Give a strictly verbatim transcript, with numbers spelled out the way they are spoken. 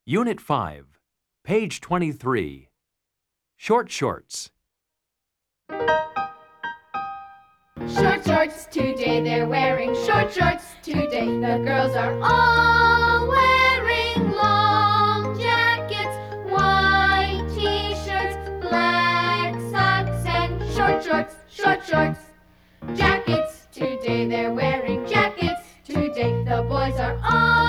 Unit five, page twenty-three. Short shorts. Short shorts today, they're wearing short shorts today. The girls are all wearing long jackets, white t-shirts, black socks, and short shorts, short shorts. Jackets today, they're wearing jackets today. The boys are all